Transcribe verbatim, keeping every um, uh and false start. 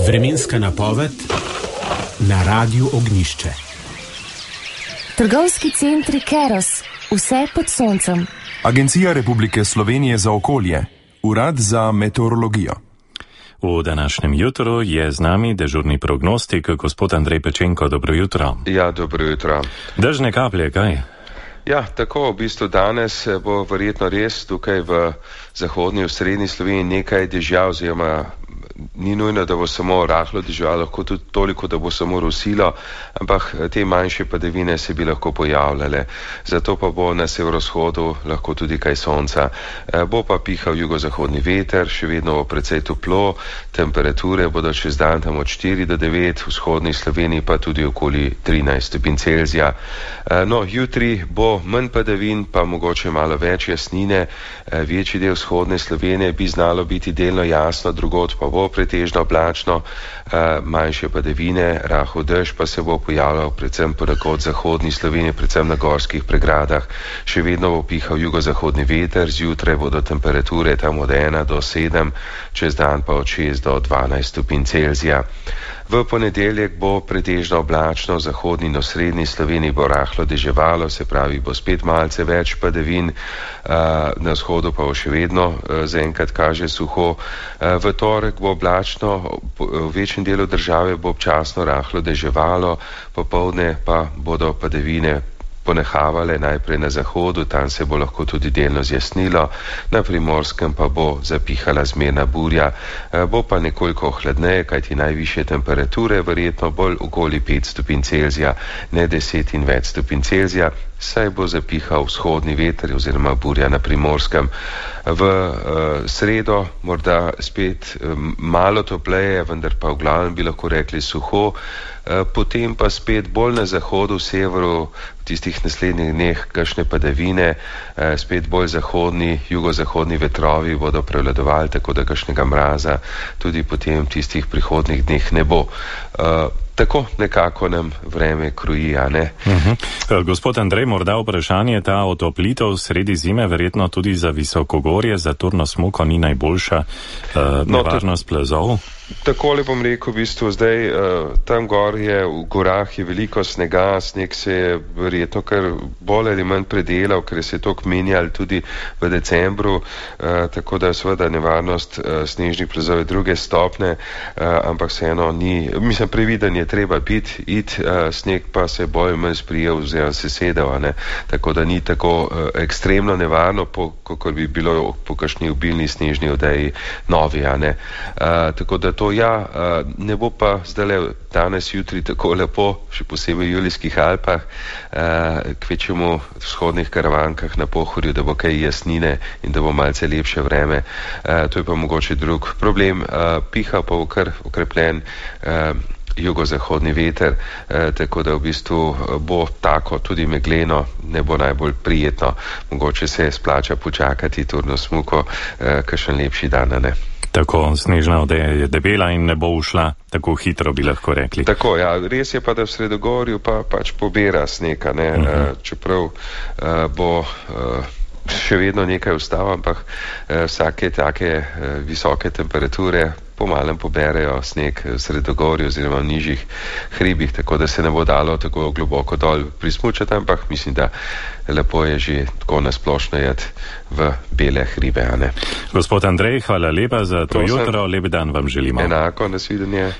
Vremenska napoved na Radiu Ognjišče. Trgovski centri Keros, vse pod soncem. Agencija Republike Slovenije za okolje, Urad za meteorologijo. V današnjem jutru je z nami dežurni prognostik, gospod Andrej Pečenko. Dobro jutro. Ja, dobro jutro. Dežne kaplje, kaj? Ja, tako v bistvu danes bo verjetno res tukaj v zahodni, v srednji Sloveniji nekaj dežja, oziroma ni nujno, da bo samo rahlo dežja, lahko tudi toliko, da bo samo rosilo, ampak te manjše padavine se bi lahko pojavljale. Zato pa bo na severovzhodu lahko tudi kaj sonca. Bo pa pihal jugozahodni veter, še vedno bo precej toplo, temperature bodo čez dan tam od štiri do devet, v vzhodni Sloveniji pa tudi okoli trinajst stopinj Celzija. No, jutri bo manj padavin, pa mogoče malo več jasnine. Večji del vzhodne Slovenije bi znalo biti delno jasno, drugod pa bo pretežno oblačno, manjše padavine, rahel dež pa se bo pojavljal predvsem ponekod zahodni Sloveniji, predvsem na gorskih pregradah. Še vedno bo pihal jugozahodni veter, zjutraj bodo temperature tam od ena do sedem, čez dan pa od šest do dvanajst stopinj Celzija. V ponedeljek bo pretežno oblačno, v zahodni in osrednji Sloveniji bo rahlo deževalo, se pravi bo spet malce več padavin, na vzhodu pa bo še vedno zaenkrat kaže suho. V torek bo oblačno, v večjem delu države bo občasno rahlo deževalo, popoldne pa bodo padavine ponehavale najprej na zahodu, tam se bo lahko tudi delno zjasnilo, na Primorskem pa bo zapihala zmerna burja. Bo pa nekoliko hladneje, kajti najvišje temperature verjetno bolj okoli pet stopinj Celzija, ne deset in več stopinj Celzija, saj bo zapihal vzhodni veter oziroma burja na Primorskem. V uh, sredo morda spet um, malo topleje, vendar pa v glavnem bi lahko rekli suho, uh, potem pa spet bolj na zahodu, severu, v tistih naslednjih dneh kakšne padavine, uh, spet bolj zahodni, jugozahodni vetrovi bodo prevladovali, tako da kakšnega mraza tudi potem v tistih prihodnih dneh ne bo. Uh, Tako nekako nam vreme kroji, a ne? Uh-huh. Gospod Andrej, morda vprašanje, ta otoplitev sredi zime, verjetno tudi za visokogorje, za turno smuko ni najboljša uh, nevarnost plazov? Takole bom rekel, v bistvu zdaj uh, tam gor je, v gorah je veliko snega, sneg se je verjetno kar bolj ali manj predelal, ker se je to menjal tudi v decembru, uh, tako da seveda nevarnost uh, snežnih plazov je druge stopne, uh, ampak vseeno ni, mislim, previden je treba biti, it, uh, sneg pa se bolj manj sprijel oziroma se sedel, ne, tako da ni tako uh, ekstremno nevarno, kot bi bilo po kakšni obilni snežni odeji novi, a ne. Uh, tako da to ja, ne bo pa zdaj danes, jutri tako lepo, še posebej v Julijskih Alpah, kvečemu v vzhodnih Karavankah na Pohorju, da bo kaj jasnine in da bo malce lepše vreme. To je pa mogoče drug problem. Piha pa v kar okrepljen jugozahodni veter, tako da v bistvu bo tako tudi megleno, ne bo najbolj prijetno. Mogoče se splača počakati turno smuko, kakšen lepši dan, ne? Tako, snežna odeja je debela in ne bo ušla tako hitro, bi lahko rekli. Tako, ja, res je pa, da v Sredogorju pa pač pobira snega, ne, uh-huh. Čeprav uh, bo uh, še vedno nekaj ustava, ampak uh, vsake take uh, visoke temperature pomalem poberejo sneg v Sredogorju oziroma v nižjih hribih, tako da se ne bo dalo tako globoko dol prismučati, ampak mislim, da lepo je že tako nasplošno jeti v bele hribe, a ne. Gospod Andrej, hvala lepa za to jutro, lep dan vam želimo. Enako, nasvidenje.